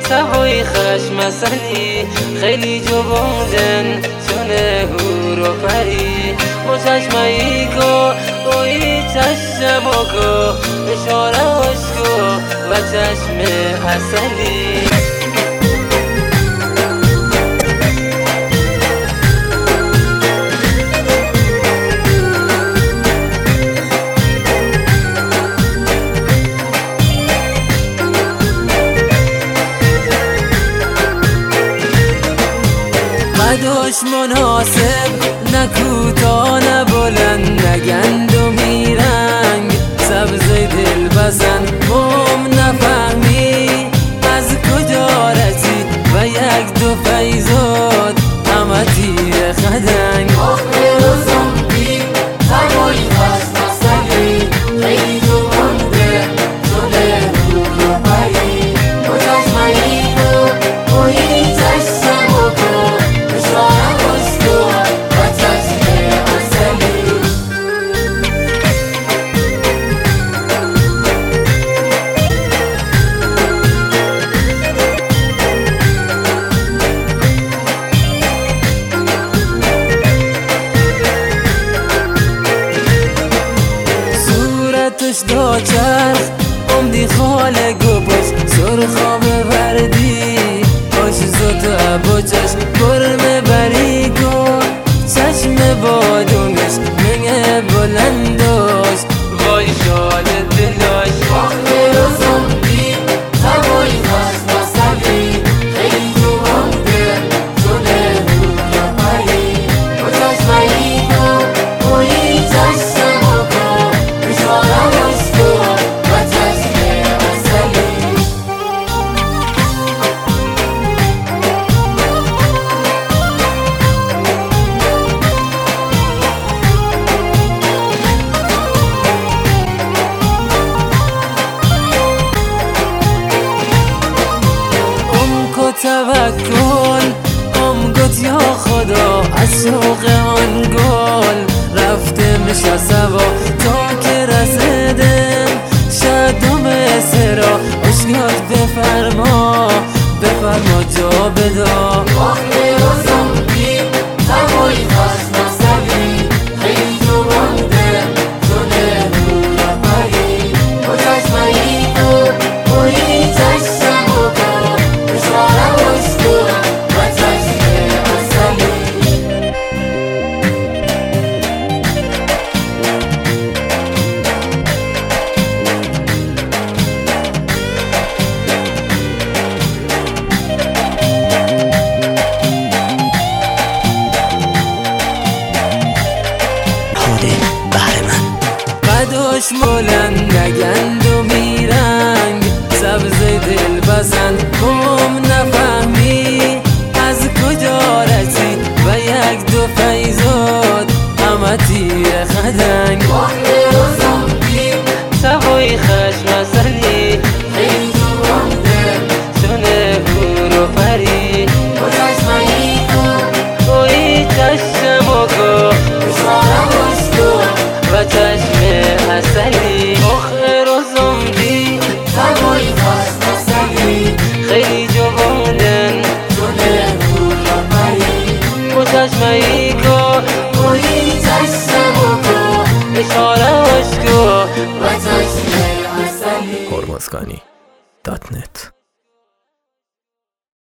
سوای خشم اصلی خیلی جووندن چونه هور و پری با چشمایی که اوی چشم که اشاره عشق و چشم اصلی قدش مناسب نه کوتاه نه بلند نه گندمی رنگ سبز دل بزن مم نفهمی از کجا رسی و یک دو فیضات همه تیر خدنگ آخر زنبی هوای خست اصلی خیلی تو بنده شده دور و پری با چشمایی تو اوی چشم بکن اشاره بسکو و چشم اصلی صورتش دو چرخ عمدی خاله گوپش سرخا ببردی آش زود عبوچش برمه بری کن چشم بادونش منگه بلندش وای شاد دلاش آخر زنبی هوای خست اصلی خیلی تو بنده شده دور و پری با چشمایی تو اوی چشم بکن اشاره بسکو و چشم اصلی توکل گفت یا خدا از شوق آن گل رفته میشه سوا تا که رسیدم شدم سرا اشکات بفرما جا بدا آخر زنبی هوای خست اصلی خیلی تو بنده شده دور و پری با چشمایی تو اوی چشم بکن اشاره بسکو و چشم اصلی قدش بلند نگندمی رنگ سبز دل بزن کم نفهمی از کجا رسید و یک دو فیضات همه تیر خدنگ آخر زنبی سوای خشم اصلی خیلی تو بنده چونه هور و پری با چشمایی تو اوی چشم که اشاره بسکو و چشم اصلی آخر زنبی هوای خست اصلی خیلی جووندن شده دور و پری با چشمایی که اوی چشم بکن اشاره عشق و چشم اصلی هرمزگانی .net